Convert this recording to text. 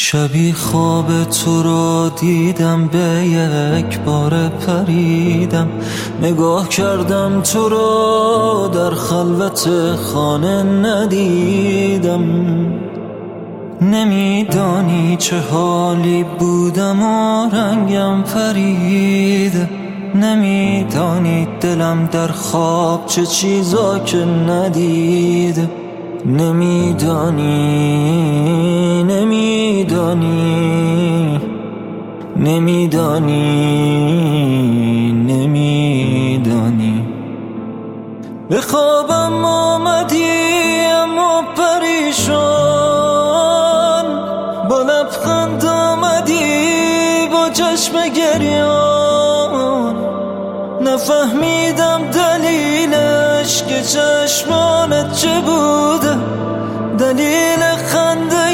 شبی خواب تو رو دیدم، به یک بار پریدم، نگاه کردم تو رو در خلوت خانه ندیدم. نمیدانی چه حالی بودم و رنگم پرید، نمیدانی دلم در خواب چه چیزا که ندید. نمیدانی نمیدانی نمیدانی نمیدانی. به خوابم آمدی اما پریشان، با لبخند آمدی با چشم گریان. نفهمیدم دلیلش که چشمانت چه بوده، دلیل خنده